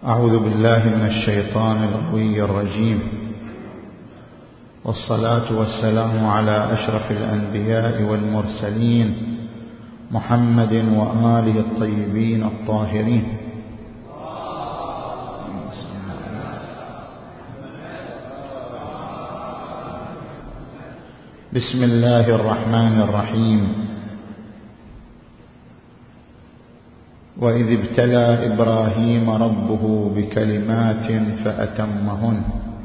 أعوذ بالله من الشيطان الغوي الرجيم، والصلاة والسلام على أشرف الأنبياء والمرسلين محمد وآله الطيبين الطاهرين. بسم الله الرحمن الرحيم. وإذ ابتلى إبراهيم ربه بكلمات فأتمهن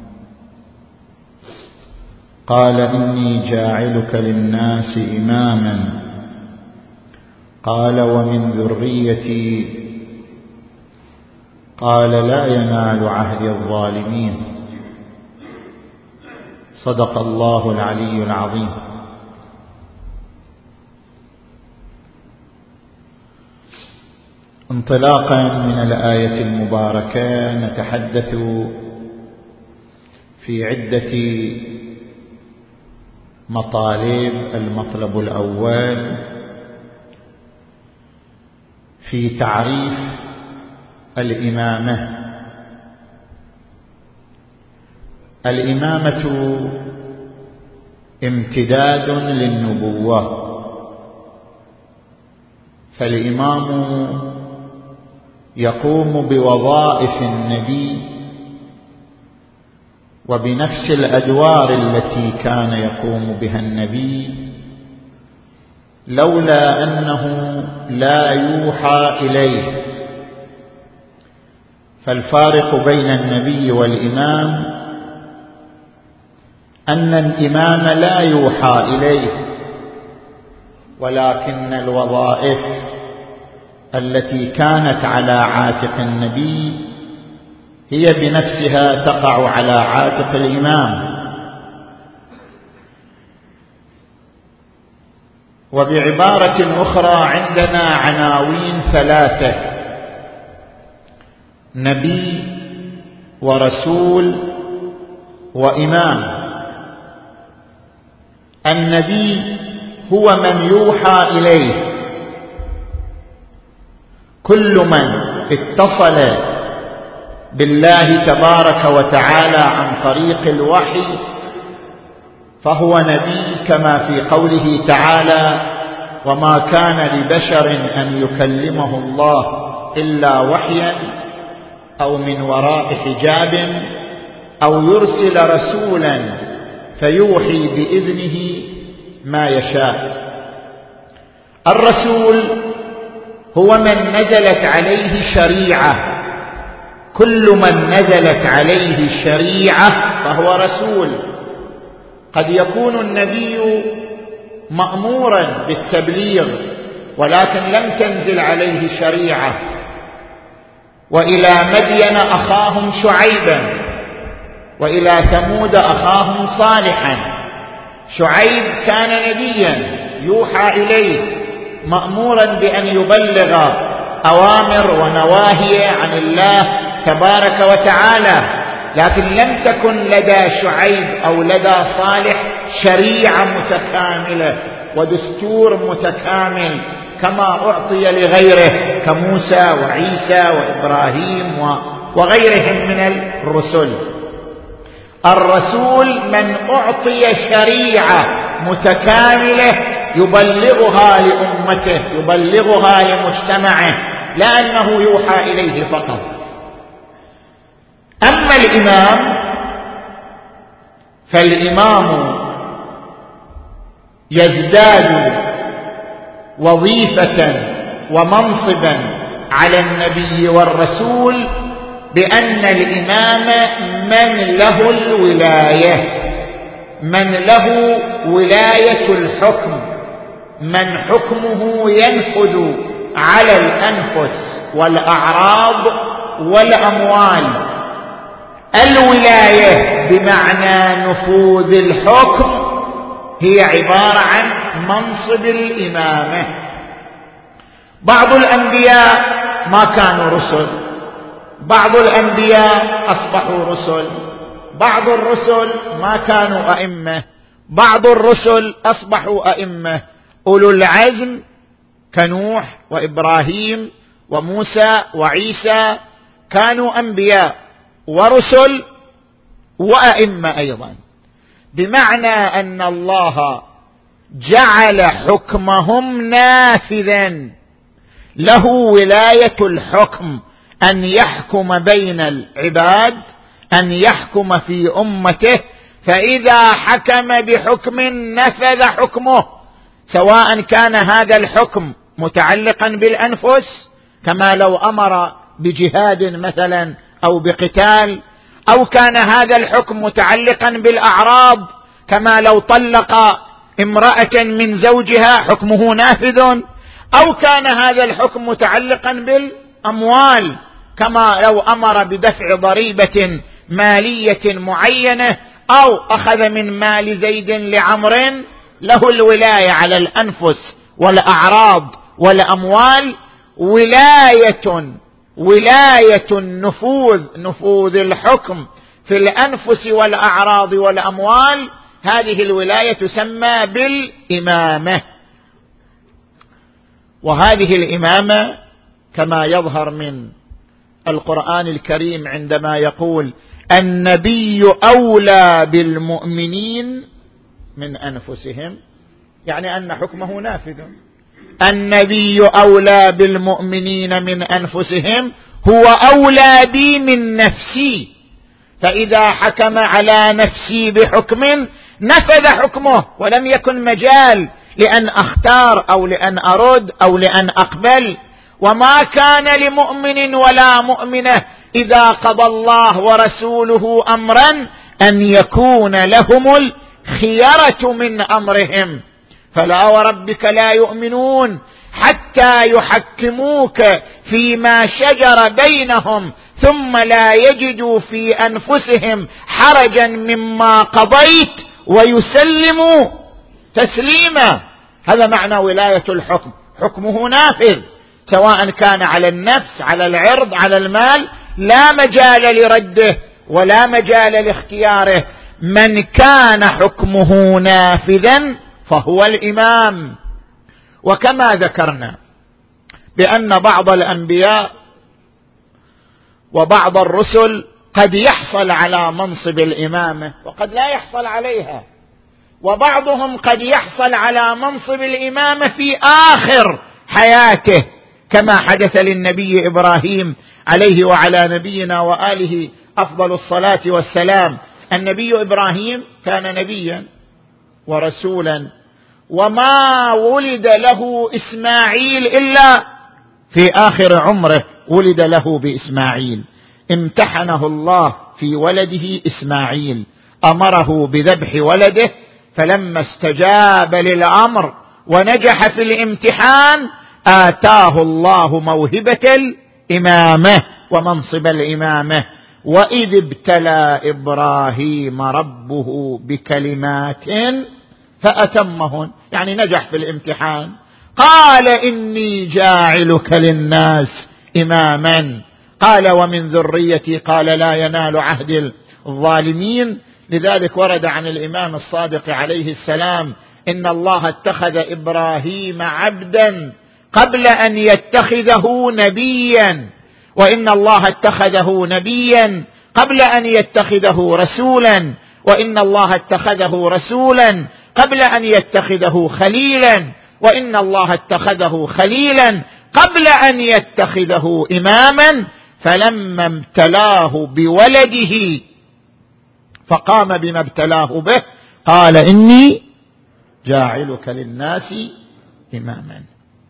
قال إني جاعلك للناس إماما قال ومن ذريتي قال لا ينال عهد الظالمين. صدق الله العلي العظيم. انطلاقا من الآية المباركة نتحدث في عدة مطالب. المطلب الأول في تعريف الإمامة. الإمامة امتداد للنبوة، فالإمام يقوم بوظائف النبي وبنفس الأدوار التي كان يقوم بها النبي، لولا أنه لا يوحى إليه. فالفارق بين النبي والإمام أن الإمام لا يوحى إليه، ولكن الوظائف التي كانت على عاتق النبي هي بنفسها تقع على عاتق الإمام. وبعبارة أخرى عندنا عناوين ثلاثة: نبي ورسول وإمام. النبي هو من يوحى إليه، كل من اتصل بالله تبارك وتعالى عن طريق الوحي فهو نبي، كما في قوله تعالى: وما كان لبشر أن يكلمه الله إلا وحيا أو من وراء حجاب أو يرسل رسولا فيوحي بإذنه ما يشاء. الرسول هو من نزلت عليه شريعة، كل من نزلت عليه شريعة فهو رسول. قد يكون النبي مأمورا بالتبليغ ولكن لم تنزل عليه شريعة. وإلى مدين أخاهم شعيبا وإلى ثمود أخاهم صالحا. شعيب كان نبيا يوحى إليه، مأمورا بأن يبلغ أوامر ونواهي عن الله تبارك وتعالى، لكن لم تكن لدى شعيب أو لدى صالح شريعة متكاملة ودستور متكامل كما أعطي لغيره كموسى وعيسى وإبراهيم وغيرهم من الرسل. الرسول من أعطي شريعة متكاملة يبلغها لأمته، يبلغها لمجتمعه، لا أنه يوحى إليه فقط. أما الإمام فالإمام يزداد وظيفة ومنصبا على النبي والرسول بأن الإمام من له الولاية، من له ولاية الحكم، من حكمه ينفذ على الأنفس والأعراض والأموال. الولاية بمعنى نفوذ الحكم هي عبارة عن منصب الإمامة. بعض الأنبياء ما كانوا رسل، بعض الأنبياء أصبحوا رسل، بعض الرسل ما كانوا أئمة، بعض الرسل أصبحوا أئمة. أولو العزم كنوح وإبراهيم وموسى وعيسى كانوا أنبياء ورسل وأئمة أيضا، بمعنى أن الله جعل حكمهم نافذا، له ولاية الحكم، أن يحكم بين العباد، أن يحكم في أمته، فإذا حكم بحكم نفذ حكمه، سواء كان هذا الحكم متعلقا بالأنفس كما لو أمر بجهاد مثلا أو بقتال، أو كان هذا الحكم متعلقا بالأعراض كما لو طلق امرأة من زوجها حكمه نافذ، أو كان هذا الحكم متعلقا بالأموال كما لو أمر بدفع ضريبة مالية معينة، أو أخذ من مال زيد لعمر، له الولاية على الأنفس والأعراض والأموال، ولاية النفوذ، نفوذ الحكم في الأنفس والأعراض والأموال، هذه الولاية تسمى بالإمامة. وهذه الإمامة كما يظهر من القرآن الكريم عندما يقول النبي أولى بالمؤمنين من أنفسهم، يعني أن حكمه نافذ. النبي أولى بالمؤمنين من أنفسهم، هو أولى بي من نفسي، فإذا حكم على نفسي بحكم نفذ حكمه، ولم يكن مجال لأن أختار أو لأن أرد أو لأن أقبل. وما كان لمؤمن ولا مؤمنة إذا قضى الله ورسوله أمرا أن يكون لهم الخيرة من أمرهم، فلا وربك لا يؤمنون حتى يحكموك فيما شجر بينهم ثم لا يجدوا في أنفسهم حرجا مما قضيت ويسلموا تسليما. هذا معنى ولاية الحكم، حكمه نافذ، سواء كان على النفس، على العرض، على المال، لا مجال لرده ولا مجال لاختياره. من كان حكمه نافذا فهو الإمام. وكما ذكرنا بأن بعض الأنبياء وبعض الرسل قد يحصل على منصب الإمامة وقد لا يحصل عليها، وبعضهم قد يحصل على منصب الإمامة في آخر حياته، كما حدث للنبي إبراهيم عليه وعلى نبينا وآله أفضل الصلاة والسلام. النبي إبراهيم كان نبيا ورسولا، وما ولد له إسماعيل إلا في آخر عمره، ولد له بإسماعيل، امتحنه الله في ولده إسماعيل، أمره بذبح ولده، فلما استجاب للأمر ونجح في الامتحان آتاه الله موهبة الإمامة ومنصب الإمامة. وإذ ابتلى إبراهيم ربه بكلمات فأتمهن، يعني نجح في الامتحان، قال إني جاعلك للناس إماما، قال ومن ذريتي، قال لا ينال عهد الظالمين. لذلك ورد عن الإمام الصادق عليه السلام إن الله اتخذ إبراهيم عبدا قبل أن يتخذه نبيا، وإن الله اتخذه نبيا قبل أن يتخذه رسولا، وإن الله اتخذه رسولا قبل أن يتخذه خليلا، وإن الله اتخذه خليلا قبل أن يتخذه إماما. فلما ابتلاه بولده فقام بما ابتلاه به، قال إني جاعلك للناس إماما.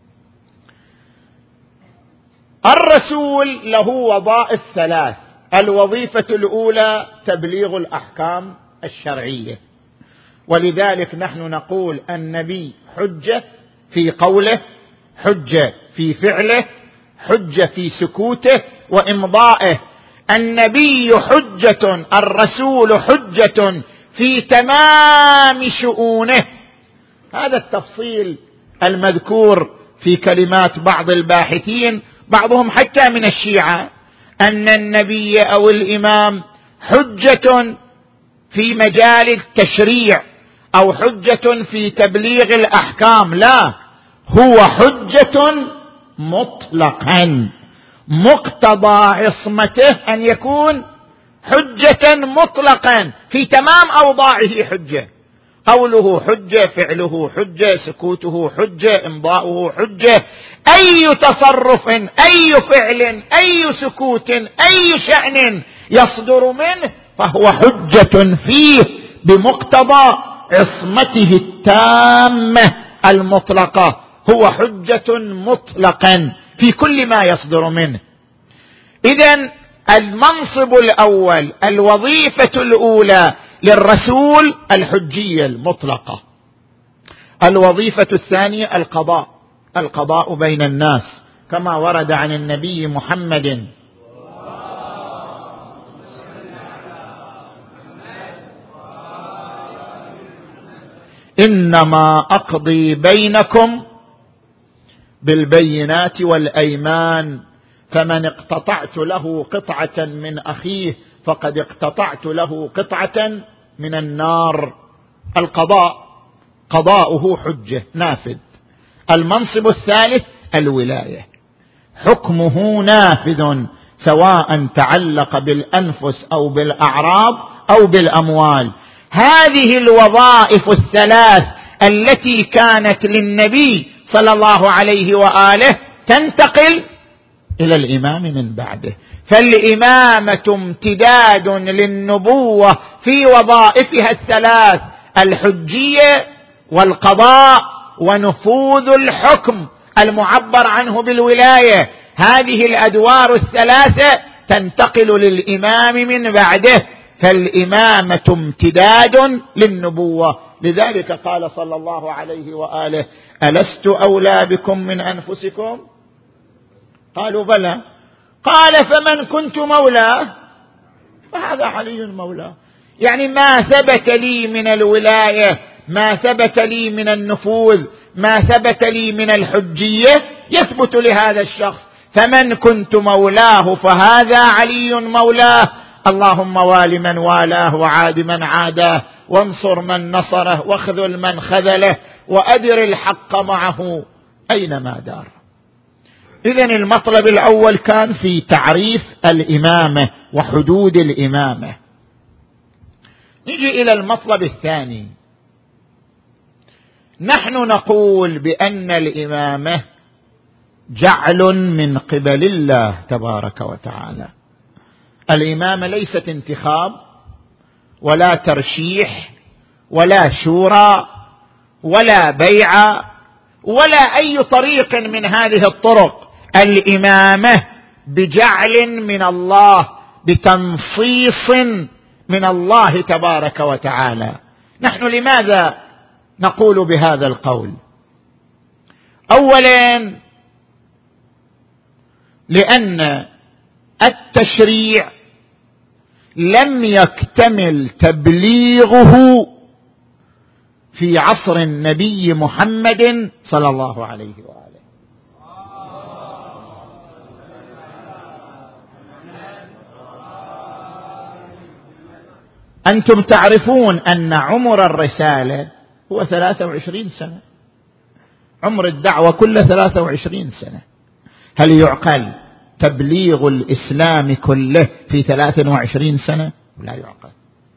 الرسول له وظائف ثلاث. الوظيفة الأولى تبليغ الأحكام الشرعية، ولذلك نحن نقول النبي حجة في قوله، حجة في فعله، حجة في سكوته وإمضائه. النبي حجة، الرسول حجة في تمام شؤونه. هذا التفصيل المذكور في كلمات بعض الباحثين، بعضهم حتى من الشيعة، أن النبي أو الإمام حجة في مجال التشريع أو حجة في تبليغ الأحكام، لا، هو حجة مطلقا، مقتضى عصمته أن يكون حجة مطلقا في تمام أوضاعه حجة. قوله حجة، فعله حجة، سكوته حجة، إمضاؤه حجة. أي تصرف، أي فعل، أي سكوت، أي شأن يصدر منه فهو حجة فيه بمقتضى عصمته التامة المطلقة، هو حجة مطلقا في كل ما يصدر منه. إذن المنصب الأول، الوظيفة الأولى للرسول الحجية المطلقة. الوظيفة الثانية القضاء بين الناس، كما ورد عن النبي محمد إنما أقضي بينكم بالبينات والأيمان، فمن اقتطعت له قطعة من أخيه فقد اقتطعت له قطعة من النار. قضاؤه حجة نافذ. المنصب الثالث الولاية، حكمه نافذ سواء تعلق بالأنفس أو بالأعراض أو بالأموال. هذه الوظائف الثلاث التي كانت للنبي صلى الله عليه وآله تنتقل إلى الإمام من بعده، فالإمامة امتداد للنبوة في وظائفها الثلاث: الحجية والقضاء ونفوذ الحكم المعبر عنه بالولاية. هذه الأدوار الثلاثة تنتقل للإمام من بعده، فالإمامة امتداد للنبوة. لذلك قال صلى الله عليه وآله: ألست أولى بكم من أنفسكم؟ قالوا بلى. قال: فمن كنت مولاه فهذا علي مولاه. يعني ما ثبت لي من الولاية، ما ثبت لي من النفوذ، ما ثبت لي من الحجية يثبت لهذا الشخص، فمن كنت مولاه فهذا علي مولاه. اللهم وال من والاه وعاد من عاداه، وانصر من نصره، واخذل من خذله، وأدر الحق معه أينما دار. إذن المطلب الأول كان في تعريف الإمامة وحدود الإمامة. نجي إلى المطلب الثاني. نحن نقول بأن الإمامة جعل من قبل الله تبارك وتعالى. الإمامة ليست انتخاب ولا ترشيح ولا شورى ولا بيعة ولا أي طريق من هذه الطرق. الإمامة بجعل من الله، بتنصيص من الله تبارك وتعالى. نحن لماذا نقول بهذا القول؟ أولا، لأن التشريع لم يكتمل تبليغه في عصر النبي محمد صلى الله عليه وآله. أنتم تعرفون أن عمر الرسالة هو 23 سنة، عمر الدعوة كله 23 سنة. هل يعقل تبليغ الإسلام كله في 23 سنة؟ لا يعقل.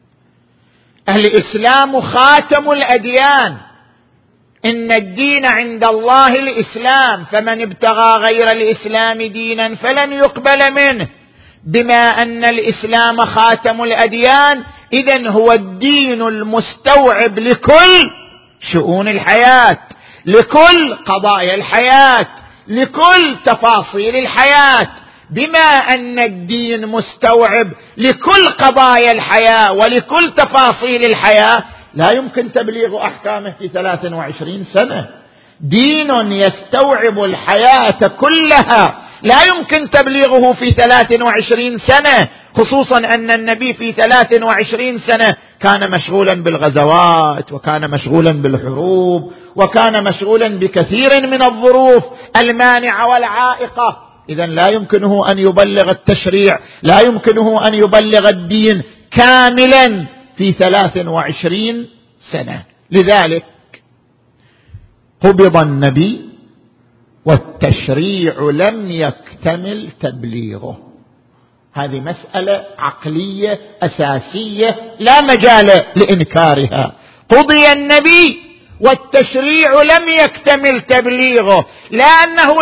الإسلام خاتم الأديان، إن الدين عند الله الإسلام، فمن ابتغى غير الإسلام دينا فلن يقبل منه. بما أن الإسلام خاتم الأديان، إذن هو الدين المستوعب لكل شؤون الحياة، لكل قضايا الحياة، لكل تفاصيل الحياة. بما أن الدين مستوعب لكل قضايا الحياة ولكل تفاصيل الحياة، لا يمكن تبليغ أحكامه في 23 سنة. دين يستوعب الحياة كلها لا يمكن تبليغه في 23 سنة، خصوصا أن النبي في 23 سنة كان مشغولا بالغزوات، وكان مشغولا بالحروب، وكان مشغولا بكثير من الظروف المانعة والعائقة. إذن لا يمكنه أن يبلغ التشريع، لا يمكنه أن يبلغ الدين كاملا في 23 سنة. لذلك قبض النبي والتشريع لم يكتمل تبليغه. هذه مسألة عقلية أساسية لا مجال لإنكارها. قضي النبي والتشريع لم يكتمل تبليغه، لأنه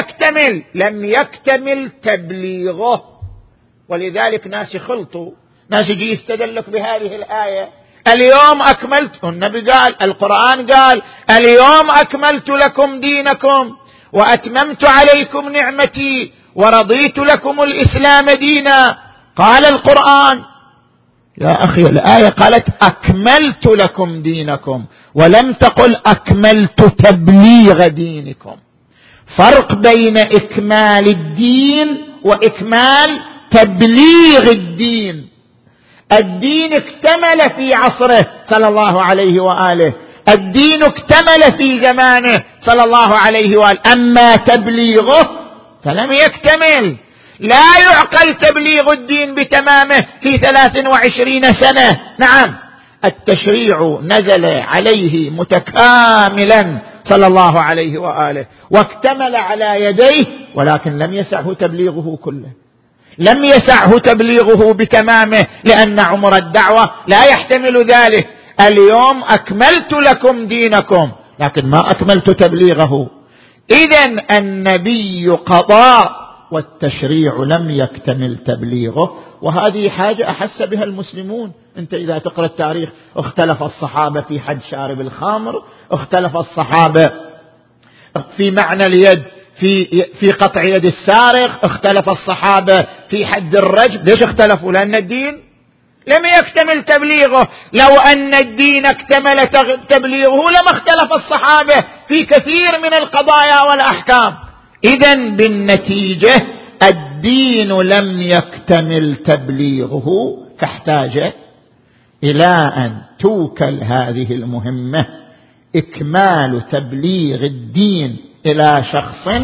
لم يكتمل تبليغه. ولذلك ناس خلطوا، ناس يجي يستدلك بهذه الآية: اليوم أكملت، النبي قال، القرآن قال: اليوم أكملت لكم دينكم وأتممت عليكم نعمتي ورضيت لكم الإسلام دينا. قال القرآن: يا أخي، الآية قالت أكملت لكم دينكم، ولم تقل أكملت تبليغ دينكم. فرق بين إكمال الدين وإكمال تبليغ الدين. الدين اكتمل في عصره صلى الله عليه وآله، الدين اكتمل في زمانه صلى الله عليه وآله، أما تبليغه فلم يكتمل. لا يعقل تبليغ الدين بتمامه في 23 سنة. نعم، التشريع نزل عليه متكاملا صلى الله عليه وآله واكتمل على يديه، ولكن لم يسعه تبليغه كله، لم يسعه تبليغه بتمامه، لأن عمر الدعوة لا يحتمل ذلك. اليوم أكملت لكم دينكم، لكن ما أكملت تبليغه. إذن النبي قضى والتشريع لم يكتمل تبليغه، وهذه حاجة أحس بها المسلمون. أنت إذا تقرأ التاريخ، اختلف الصحابة في حد شارب الخمر، اختلف الصحابة في معنى اليد في قطع يد السارق، اختلف الصحابة في حد الرجم. ليش اختلفوا؟ لأن الدين لم يكتمل تبليغه. لو أن الدين اكتمل تبليغه لما اختلف الصحابة في كثير من القضايا والأحكام. إذن بالنتيجة الدين لم يكتمل تبليغه، فاحتاج إلى أن توكل هذه المهمة، إكمال تبليغ الدين، إلى شخص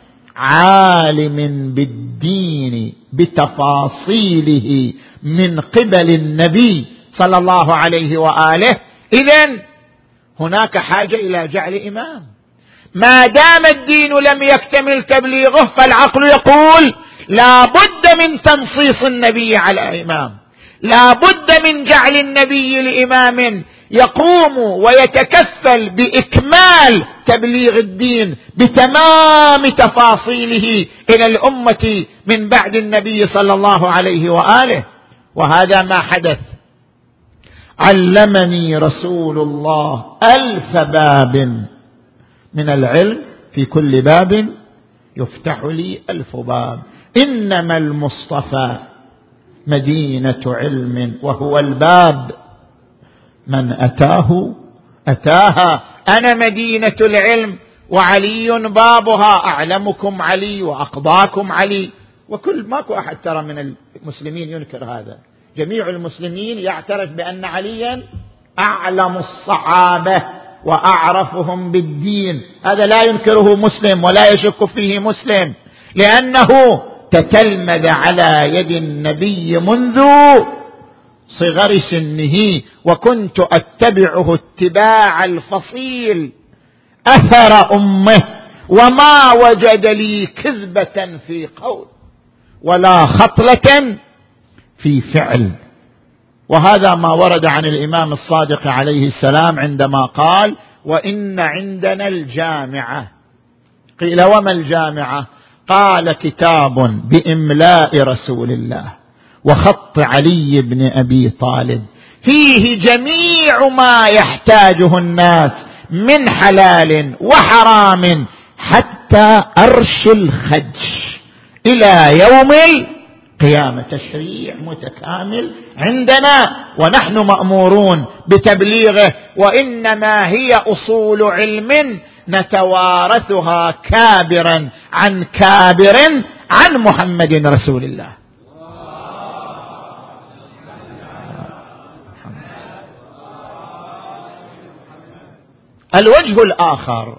عالم بالدين بتفاصيله من قبل النبي صلى الله عليه وآله. إذن هناك حاجة إلى جعل إمام. ما دام الدين لم يكتمل تبليغه، فالعقل يقول لا بد من تنصيص النبي على إمام، لا بد من جعل النبي لإمام يقوم ويتكفل بإكمال تبليغ الدين بتمام تفاصيله إلى الأمة من بعد النبي صلى الله عليه وآله. وهذا ما حدث. علمني رسول الله 1000 باب من العلم، في كل باب يفتح لي 1000 باب. إنما المصطفى مدينة علم وهو الباب، من أتاها. أنا مدينة العلم وعلي بابها، أعلمكم علي وأقضاكم علي. وكل ماكو أحد ترى من المسلمين ينكر هذا. جميع المسلمين يعترف بأن عليا أعلم الصحابة وأعرفهم بالدين. هذا لا ينكره مسلم ولا يشك فيه مسلم، لأنه تتلمذ على يد النبي منذ صغر سنه، وكنت أتبعه اتباع الفصيل أثر أمه، وما وجد لي كذبة في قول ولا خطلة في فعل. وهذا ما ورد عن الإمام الصادق عليه السلام عندما قال: وإن عندنا الجامعة. قيل: وما الجامعة؟ قال: كتاب بإملاء رسول الله وخط علي بن أبي طالب، فيه جميع ما يحتاجه الناس من حلال وحرام حتى أرش الخدش إلى يوم القيامة. تشريع متكامل عندنا ونحن مأمورون بتبليغه، وإنما هي أصول علم نتوارثها كابرا عن كابر عن محمد رسول الله. الوجه الآخر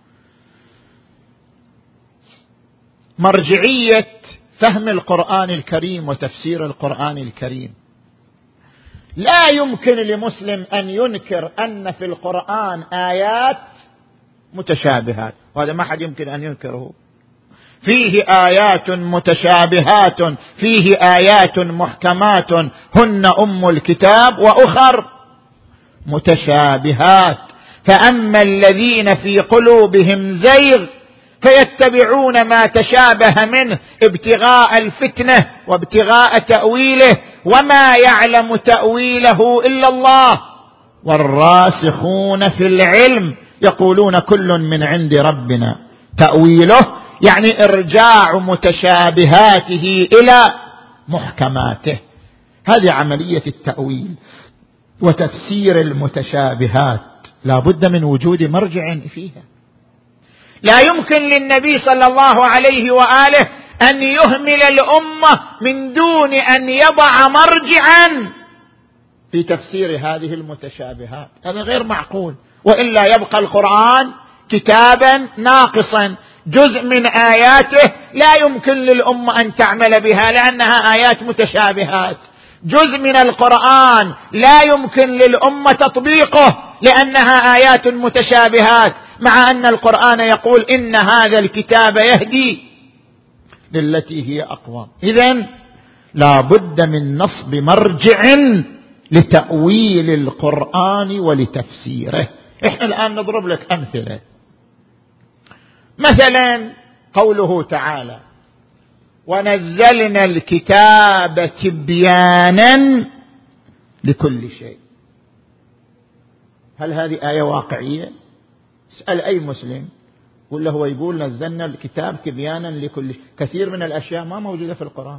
مرجعية فهم القرآن الكريم وتفسير القرآن الكريم. لا يمكن لمسلم أن ينكر أن في القرآن آيات متشابهات، وهذا ما حد يمكن أن ينكره. فيه آيات متشابهات، فيه آيات محكمات هن أم الكتاب وأخر متشابهات. فأما الذين في قلوبهم زيغ فيتبعون ما تشابه منه ابتغاء الفتنة وابتغاء تأويله وما يعلم تأويله إلا الله والراسخون في العلم يقولون كل من عند ربنا. تأويله يعني إرجاع متشابهاته إلى محكماته. هذه عملية التأويل وتفسير المتشابهات، لا بد من وجود مرجع فيها. لا يمكن للنبي صلى الله عليه وآله أن يهمل الأمة من دون أن يضع مرجعا في تفسير هذه المتشابهات. هذا غير معقول، وإلا يبقى القرآن كتابا ناقصا، جزء من آياته لا يمكن للأمة أن تعمل بها لأنها آيات متشابهات، جزء من القرآن لا يمكن للأمة تطبيقه لأنها آيات متشابهات، مع أن القرآن يقول إن هذا الكتاب يهدي للتي هي أقوم. إذن لا بد من نصب مرجع لتأويل القرآن ولتفسيره. إحنا الآن نضرب لك أمثلة. مثلا قوله تعالى ونزلنا الكتاب تبيانا لكل شيء. هل هذه آية واقعية؟ اسأل أي مسلم قل له، هو يقول نزلنا الكتاب تبيانا لكل شيء. كثير من الأشياء ما موجودة في القرآن،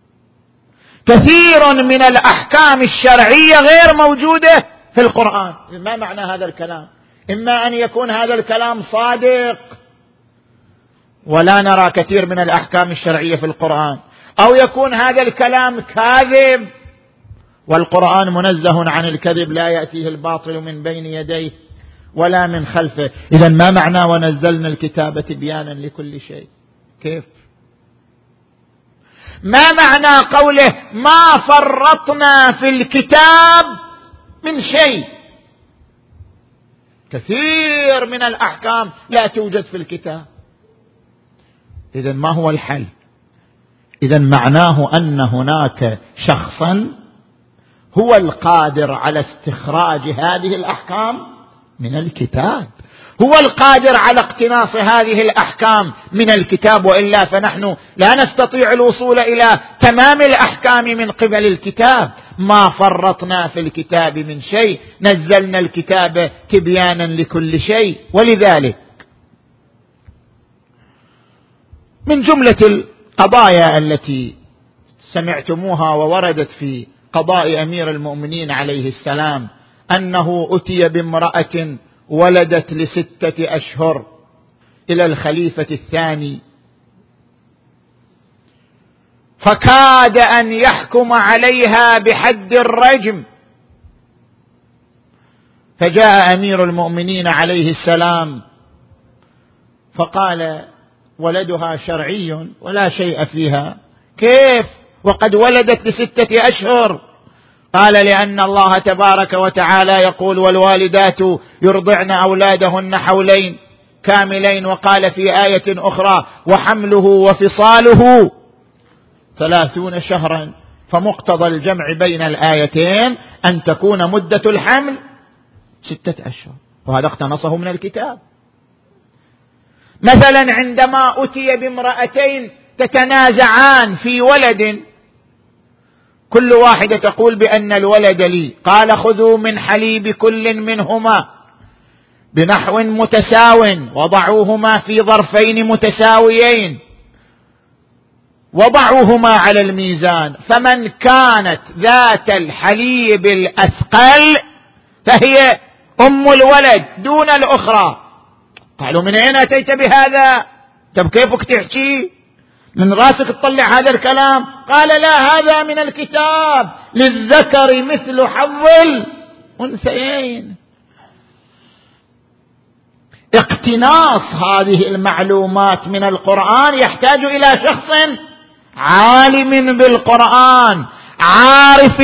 كثير من الأحكام الشرعية غير موجودة في القرآن. ما معنى هذا الكلام؟ إما أن يكون هذا الكلام صادق ولا نرى كثير من الأحكام الشرعية في القرآن، أو يكون هذا الكلام كاذب والقرآن منزه عن الكذب، لا يأتيه الباطل من بين يديه ولا من خلفه. إذن ما معنى ونزلنا الكتاب تبيانا لكل شيء؟ كيف؟ ما معنى قوله ما فرطنا في الكتاب من شيء؟ كثير من الأحكام لا توجد في الكتاب. إذن ما هو الحل؟ إذن معناه أن هناك شخصا هو القادر على استخراج هذه الأحكام من الكتاب، هو القادر على اقتناص هذه الأحكام من الكتاب، وإلا فنحن لا نستطيع الوصول إلى تمام الأحكام من قبل الكتاب. ما فرطنا في الكتاب من شيء، نزلنا الكتاب تبيانا لكل شيء. ولذلك من جملة القضايا التي سمعتموها ووردت في قضاء أمير المؤمنين عليه السلام أنه أتي بامرأة ولدت ل6 أشهر إلى الخليفة الثاني، فكاد أن يحكم عليها بحد الرجم، فجاء أمير المؤمنين عليه السلام فقال ولدها شرعي ولا شيء فيها. كيف وقد ولدت ل6 أشهر؟ قال لأن الله تبارك وتعالى يقول والوالدات يرضعن أولادهن حولين كاملين، وقال في آية أخرى وحمله وفصاله 30 شهرا، فمقتضى الجمع بين الآيتين أن تكون مدة الحمل 6 أشهر، وهذا اقتنصه من الكتاب. مثلا عندما أتي بامرأتين تتنازعان في ولد، كل واحدة تقول بأن الولد لي، قال خذوا من حليب كل منهما بنحو متساو وضعوهما في ظرفين متساويين وضعوهما على الميزان، فمن كانت ذات الحليب الأثقل فهي أم الولد دون الأخرى. قالوا من أين أتيت بهذا؟ طب كيفك تحكي من راسك تطلع هذا الكلام؟ قال لا، هذا من الكتاب، للذكر مثل حظ الأنثيين. اقتناص هذه المعلومات من القرآن يحتاج إلى شخص عالم بالقرآن، عارف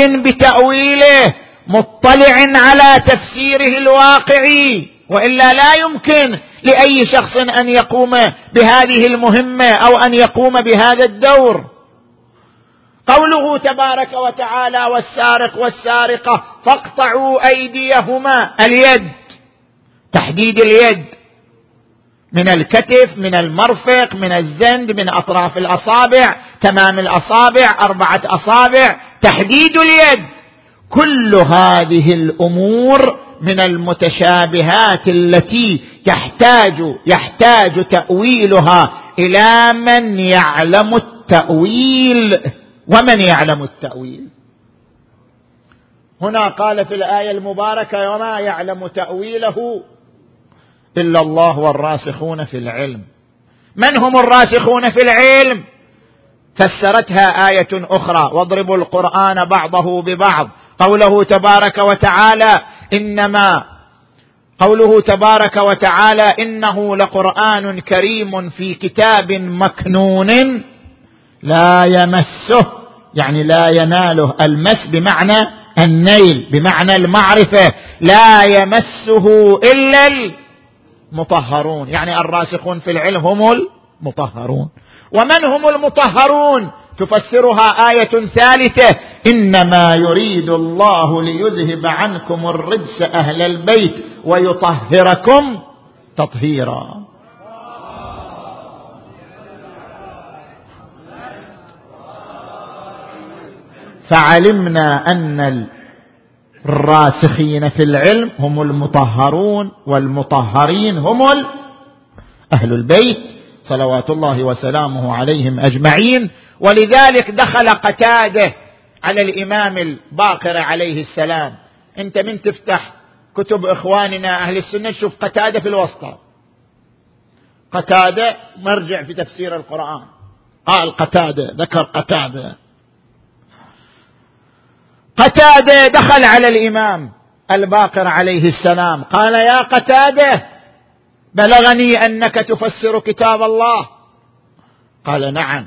بتأويله، مطلع على تفسيره الواقعي، وإلا لا يمكن لأي شخص أن يقوم بهذه المهمة أو أن يقوم بهذا الدور. قوله تبارك وتعالى: والسارق والسارقة فاقطعوا أيديهما، اليد، تحديد اليد من الكتف، من المرفق، من الزند، من أطراف الأصابع، تمام الأصابع، 4 أصابع، تحديد اليد. كل هذه الأمور من المتشابهات التي يحتاج تأويلها إلى من يعلم التأويل. ومن يعلم التأويل؟ هنا قال في الآية المباركة: وما يعلم تأويله إلا الله والراسخون في العلم. من هم الراسخون في العلم؟ فسرتها آية أخرى: واضربوا القرآن بعضه ببعض. قوله تبارك وتعالى: إنه لقرآن كريم في كتاب مكنون لا يمسه، يعني لا يناله، المس بمعنى النيل، بمعنى المعرفة، لا يمسه إلا المطهرون، يعني الراسخون في العلم هم المطهرون. ومن هم المطهرون؟ تفسرها آية ثالثة: إنما يريد الله ليذهب عنكم الرجس أهل البيت ويطهركم تطهيرا. فعلمنا أن الراسخين في العلم هم المطهرون، والمطهرين هم أهل البيت صلوات الله وسلامه عليهم أجمعين. ولذلك دخل قتادة على الإمام الباقر عليه السلام. أنت من تفتح كتب إخواننا أهل السنة شوف قتادة في الوسطى، قتادة مرجع في تفسير القرآن، قال قتادة، ذكر قتادة دخل على الإمام الباقر عليه السلام قال: يا قتادة، بلغني أنك تفسر كتاب الله. قال: نعم.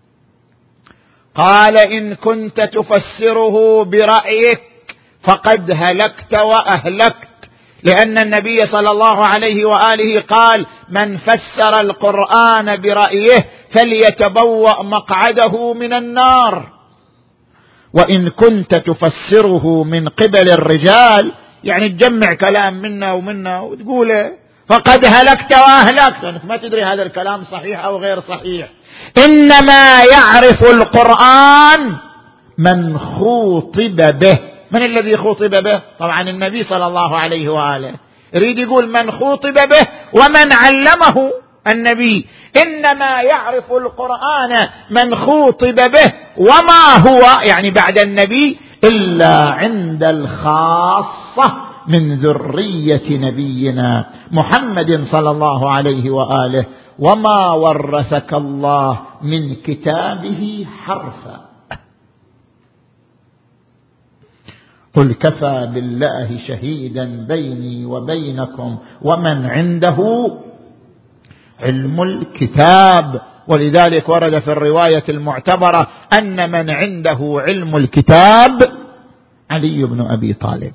قال: إن كنت تفسره برأيك فقد هلكت وأهلكت، لأن النبي صلى الله عليه وآله قال: من فسر القرآن برأيه فليتبوأ مقعده من النار. وإن كنت تفسره من قبل الرجال، يعني تجمع كلام منا ومنا وتقوله، فقد هلكت وأهلكت، لأنك ما تدري هذا الكلام صحيح أو غير صحيح. إنما يعرف القرآن من خوطب به. من الذي خوطب به؟ طبعا النبي صلى الله عليه وآله. يريد يقول من خوطب به ومن علمه النبي. إنما يعرف القرآن من خوطب به، وما هو يعني بعد النبي إلا عند الخاصة من ذرية نبينا محمد صلى الله عليه وآله. وما ورثك الله من كتابه حرفا. قل كفى بالله شهيدا بيني وبينكم ومن عنده علم الكتاب. ولذلك ورد في الرواية المعتبرة أن من عنده علم الكتاب علي بن أبي طالب.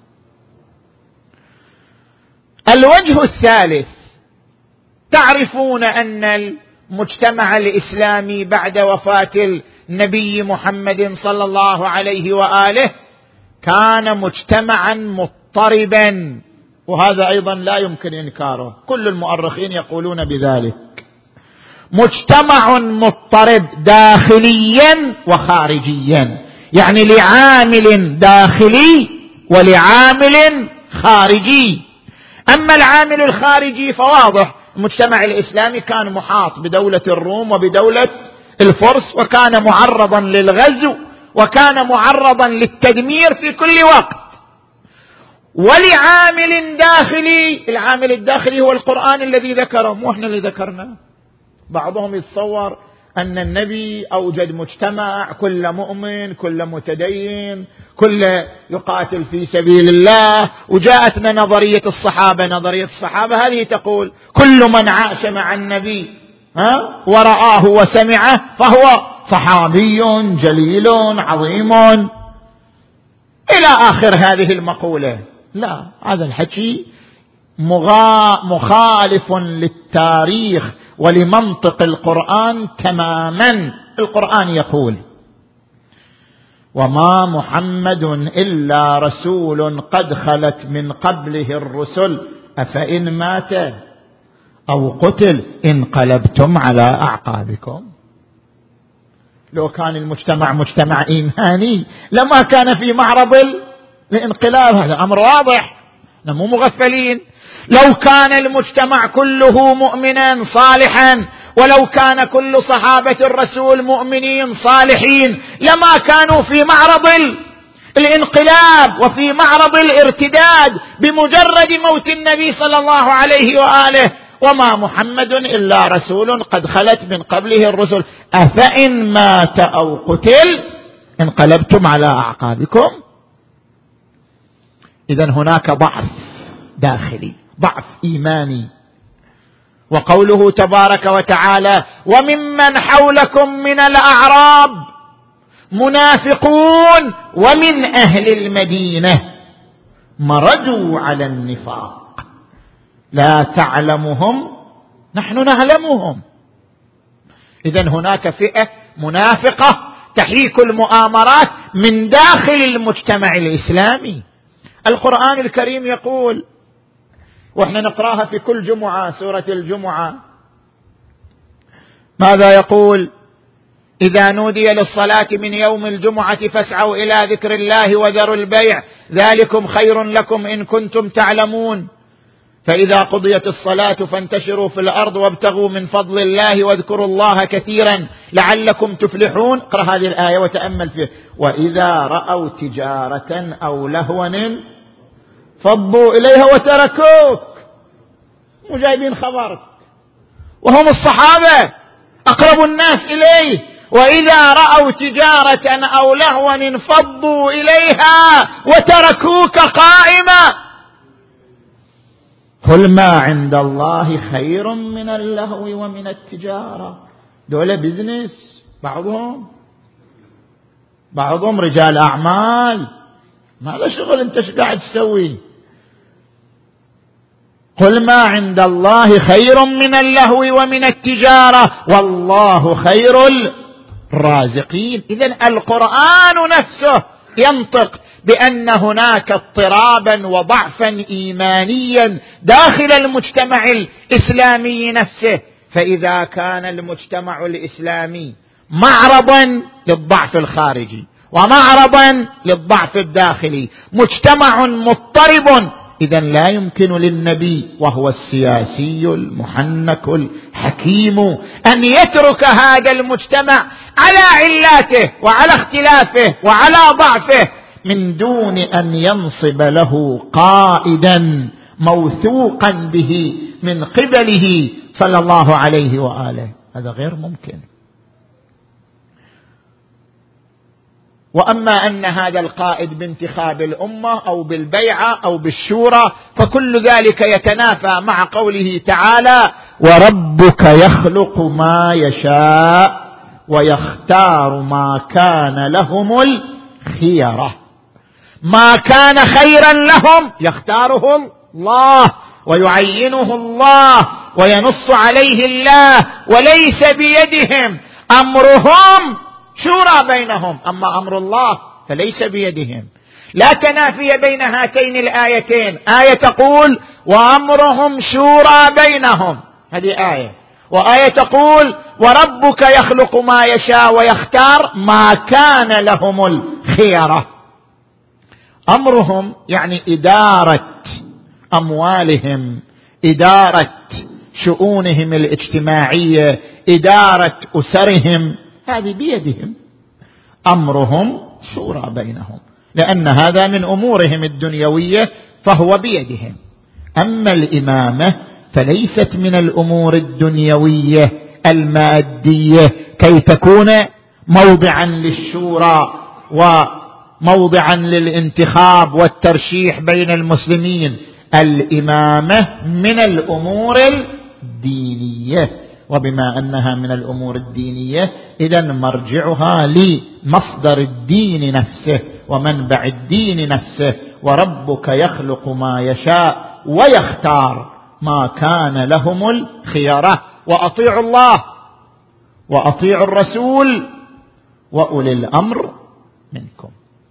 الوجه الثالث: تعرفون أن المجتمع الإسلامي بعد وفاة النبي محمد صلى الله عليه وآله كان مجتمعا مضطربا، وهذا أيضا لا يمكن إنكاره، كل المؤرخين يقولون بذلك. مجتمع مضطرب داخليا وخارجيا، يعني لعامل داخلي ولعامل خارجي. أما العامل الخارجي فواضح، المجتمع الإسلامي كان محاط بدولة الروم وبدولة الفرس، وكان معرضا للغزو، وكان معرضا للتدمير في كل وقت. ولعامل داخلي، العامل الداخلي هو القرآن الذي ذكره، مو احنا اللي ذكرناه. بعضهم يتصور أن النبي أوجد مجتمع كل مؤمن، كل متدين، كل يقاتل في سبيل الله، وجاءتنا نظرية الصحابة. نظرية الصحابة هذه تقول كل من عاش مع النبي ورآه وسمعه فهو صحابي جليل عظيم إلى آخر هذه المقولة. لا، هذا الحكي مخالف للتاريخ ولمنطق القرآن تماما. القرآن يقول: وما محمد إلا رسول قد خلت من قبله الرسل أفإن مات أو قتل انقلبتم على أعقابكم. لو كان المجتمع مجتمع إيماني لما كان في معرض الانقلاب، هذا أمر واضح، مو مغفلين. لو كان المجتمع كله مؤمنا صالحا، ولو كان كل صحابة الرسول مؤمنين صالحين، لما كانوا في معرض الانقلاب وفي معرض الارتداد بمجرد موت النبي صلى الله عليه وآله. وما محمد إلا رسول قد خلت من قبله الرسل أفإن مات أو قتل انقلبتم على أعقابكم. إذن هناك ضعف داخلي، ضعف إيماني. وقوله تبارك وتعالى: وممن حولكم من الأعراب منافقون ومن أهل المدينة مردوا على النفاق لا تعلمهم نحن نعلمهم. إذن هناك فئة منافقة تحيك المؤامرات من داخل المجتمع الإسلامي. القرآن الكريم يقول، وإحنا نقراها في كل جمعة، سورة الجمعة، ماذا يقول؟ إذا نودي للصلاة من يوم الجمعة فاسعوا إلى ذكر الله وذروا البيع ذلكم خير لكم إن كنتم تعلمون، فإذا قضيت الصلاة فانتشروا في الأرض وابتغوا من فضل الله واذكروا الله كثيرا لعلكم تفلحون. اقرأ هذه الآية وتأمل فيها. وإذا رأوا تجارة أو لهوا فضوا إليها وتركوك. مو جايبين خبرك، وهم الصحابة أقرب الناس إليه. وإذا رأوا تجارة أو لهوا انفضوا إليها وتركوك قائما. قل ما عند الله خير من اللهو ومن التجارة. دولة بزنس، بعضهم رجال أعمال. ماذا شغل أنت ايش قاعد تسوي؟ قل ما عند الله خير من اللهو ومن التجارة والله خير الرازقين. إذن القرآن نفسه ينطق بأن هناك اضطرابا وضعفا إيمانيا داخل المجتمع الإسلامي نفسه. فإذا كان المجتمع الإسلامي معرضا للضعف الخارجي ومعرضا للضعف الداخلي، مجتمع مضطرب، إذن لا يمكن للنبي وهو السياسي المحنك الحكيم أن يترك هذا المجتمع على علاته وعلى اختلافه وعلى ضعفه من دون أن ينصب له قائدا موثوقا به من قبله صلى الله عليه وآله. هذا غير ممكن. وأما أن هذا القائد بانتخاب الأمة أو بالبيعة أو بالشورى فكل ذلك يتنافى مع قوله تعالى: وربك يخلق ما يشاء ويختار ما كان لهم الخيرة. ما كان خيرا لهم يختاره الله ويعينه الله وينص عليه الله، وليس بيدهم، أمرهم شورى بينهم، أما أمر الله فليس بيدهم. لا تنافي بين هاتين الآيتين. آية تقول وأمرهم شورى بينهم، هذه آية، وآية تقول وربك يخلق ما يشاء ويختار ما كان لهم الخيرة. أمرهم يعني إدارة أموالهم، إدارة شؤونهم الاجتماعية، إدارة أسرهم، هذه بيدهم. أمرهم شورى بينهم، لأن هذا من أمورهم الدنيوية فهو بيدهم. أما الإمامة فليست من الأمور الدنيوية المادية كي تكون موضعا للشورى وموضعا للانتخاب والترشيح بين المسلمين. الإمامة من الأمور الدينية، وبما أنها من الأمور الدينية إذن مرجعها لمصدر الدين نفسه ومنبع الدين نفسه. وربك يخلق ما يشاء ويختار ما كان لهم الخيرة. وأطيعوا الله وأطيعوا الرسول وأولي الأمر منكم.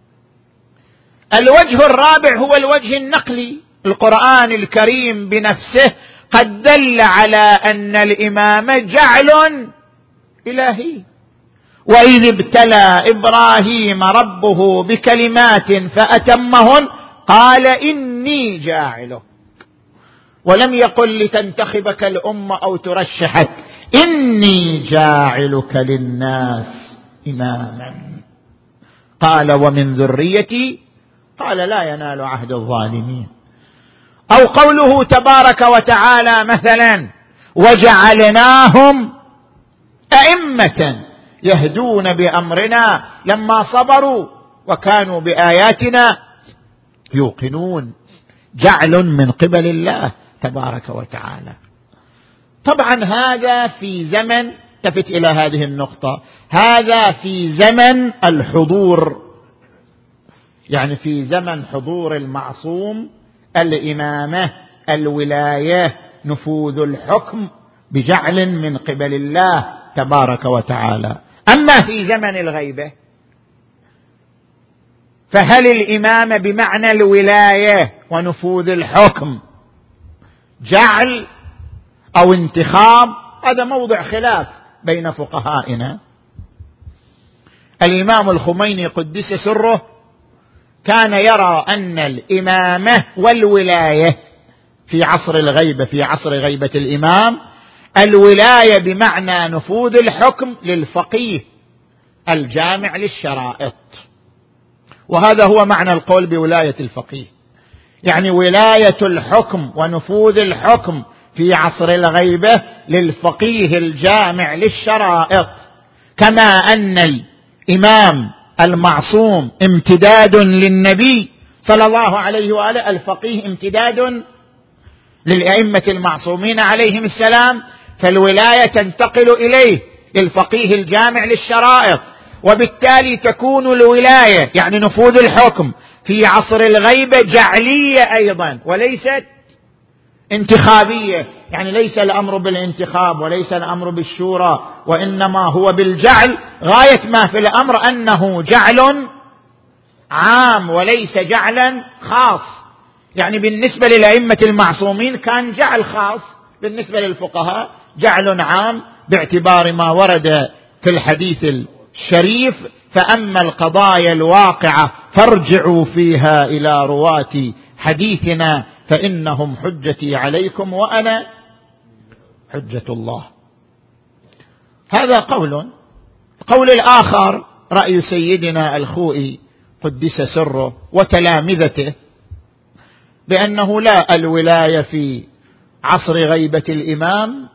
الوجه الرابع هو الوجه النقلي. القرآن الكريم بنفسه قد دل على أن الإمام جعل إلهي. وإذ ابتلى إبراهيم ربه بكلمات فأتمهن قال إني جاعله، ولم يقل لتنتخبك الأمة أو ترشحك، إني جاعلك للناس إماما. قال ومن ذريتي، قال لا ينال عهد الظالمين. أو قوله تبارك وتعالى مثلا وجعلناهم أئمة يهدون بأمرنا لما صبروا وكانوا بآياتنا يوقنون. جعل من قبل الله تبارك وتعالى. طبعا هذا في زمن، التفت إلى هذه النقطة، هذا في زمن الحضور، يعني في زمن حضور المعصوم، الإمامة، الولاية، نفوذ الحكم بجعل من قبل الله تبارك وتعالى. أما في زمن الغيبة فهل الإمامة بمعنى الولاية ونفوذ الحكم جعل أو انتخاب؟ هذا موضع خلاف بين فقهائنا. الإمام الخميني قدس سره كان يرى أن الإمامة والولاية في عصر الغيبة، في عصر غيبة الإمام، الولاية بمعنى نفوذ الحكم للفقيه الجامع للشرائط، وهذا هو معنى القول بولاية الفقيه، يعني ولاية الحكم ونفوذ الحكم في عصر الغيبة للفقيه الجامع للشرائط، كما أن الإمام المعصوم امتداد للنبي صلى الله عليه وآله، الفقيه امتداد للأئمة المعصومين عليهم السلام، فالولاية تنتقل إليه للفقيه الجامع للشرائط، وبالتالي تكون الولاية يعني نفوذ الحكم في عصر الغيبة جعلية أيضا وليست انتخابية، يعني ليس الأمر بالانتخاب وليس الأمر بالشورى، وإنما هو بالجعل. غاية ما في الأمر أنه جعل عام وليس جعلا خاص، يعني بالنسبة للأئمة المعصومين كان جعل خاص، بالنسبة للفقهاء جعل عام باعتبار ما ورد في الحديث الشريف: فأما القضايا الواقعة فارجعوا فيها إلى رواة حديثنا فإنهم حجتي عليكم وأنا حجة الله. هذا قول. القول الآخر رأي سيدنا الخوئي قدس سره وتلامذته بأنه لا، الولاية في عصر غيبة الإمام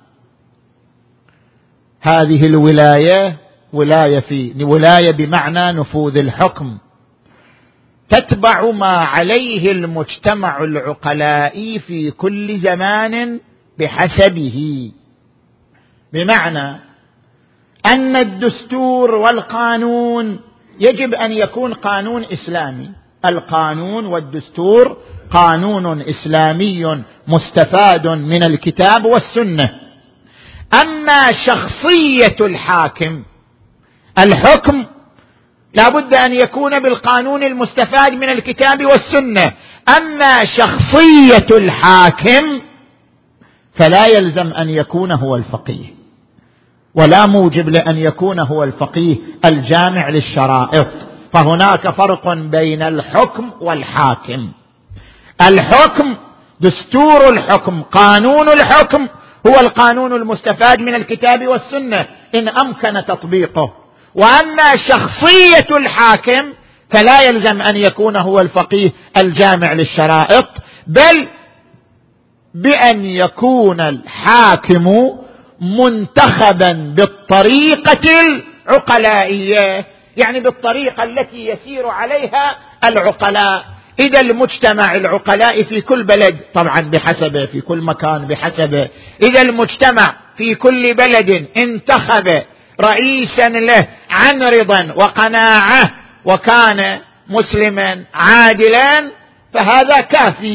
هذه الولاية ولاية بمعنى نفوذ الحكم تتبع ما عليه المجتمع العقلائي في كل زمان بحسبه، بمعنى أن الدستور والقانون يجب أن يكون قانون إسلامي. القانون والدستور قانون إسلامي مستفاد من الكتاب والسنة. أما شخصية الحاكم، الحكم لا بد أن يكون بالقانون المستفاد من الكتاب والسنة. أما شخصية الحاكم فلا يلزم أن يكون هو الفقيه، ولا موجب لأن يكون هو الفقيه الجامع للشرائط. فهناك فرق بين الحكم والحاكم. الحكم دستور الحكم، قانون الحكم هو القانون المستفاد من الكتاب والسنة إن أمكن تطبيقه. وأما شخصية الحاكم فلا يلزم أن يكون هو الفقيه الجامع للشرائط، بل بأن يكون الحاكم منتخبا بالطريقة العقلائية، يعني بالطريقة التي يسير عليها العقلاء. إذا المجتمع العقلاء في كل بلد طبعا بحسبه، في كل مكان بحسبه، إذا المجتمع في كل بلد انتخب رئيسا له عن رضا وقناعة وكان مسلما عادلا فهذا كافي.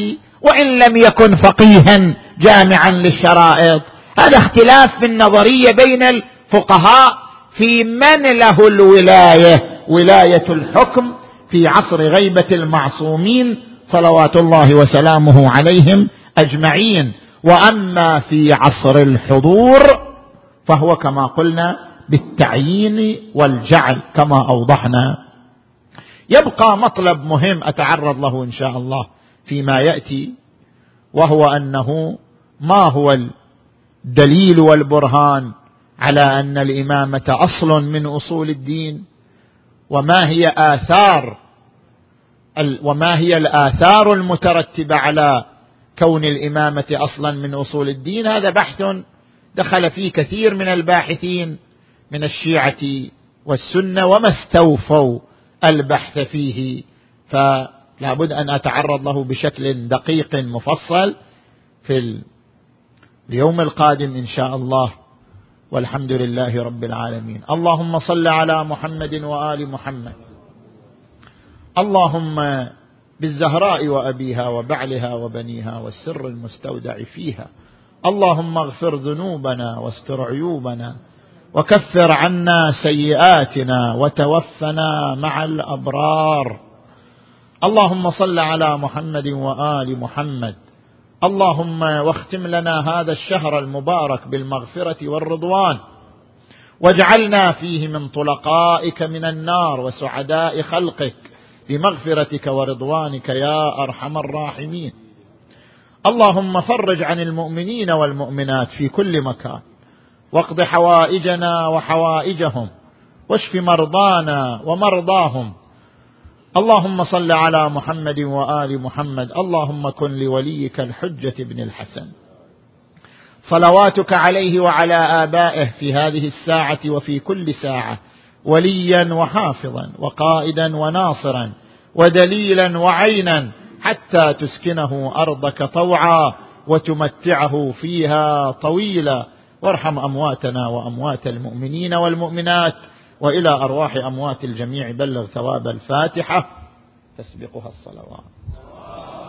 وإن لم يكن فقيها جامعا للشرائط. هذا اختلاف في النظرية بين الفقهاء في من له الولاية، ولاية الحكم في عصر غيبة المعصومين صلوات الله وسلامه عليهم أجمعين. وأما في عصر الحضور فهو كما قلنا بالتعيين والجعل كما أوضحنا. يبقى مطلب مهم أتعرض له إن شاء الله فيما يأتي، وهو أنه ما هو الدليل والبرهان على أن الإمامة أصل من أصول الدين، وما هي الآثار المترتبة على كون الإمامة أصلا من أصول الدين. هذا بحث دخل فيه كثير من الباحثين من الشيعة والسنة وما استوفوا البحث فيه، فلا بد أن أتعرض له بشكل دقيق مفصل في اليوم القادم إن شاء الله. والحمد لله رب العالمين. اللهم صل على محمد وآل محمد. اللهم بالزهراء وأبيها وبعلها وبنيها والسر المستودع فيها، اللهم اغفر ذنوبنا واستر عيوبنا وكفر عنا سيئاتنا وتوفنا مع الأبرار. اللهم صل على محمد وآل محمد. اللهم واختم لنا هذا الشهر المبارك بالمغفرة والرضوان، واجعلنا فيه من طلقائك من النار وسعداء خلقك بمغفرتك ورضوانك يا أرحم الراحمين. اللهم فرج عن المؤمنين والمؤمنات في كل مكان، واقض حوائجنا وحوائجهم، واشف مرضانا ومرضاهم. اللهم صل على محمد وآل محمد. اللهم كن لوليك الحجة بن الحسن صلواتك عليه وعلى آبائه في هذه الساعة وفي كل ساعة وليا وحافظا وقائدا وناصرا ودليلا وعينا، حتى تسكنه أرضك طوعا وتمتعه فيها طويلا. وارحم أمواتنا وأموات المؤمنين والمؤمنات، وإلى أرواح أموات الجميع بلغ ثواب الفاتحة تسبقها الصلوات.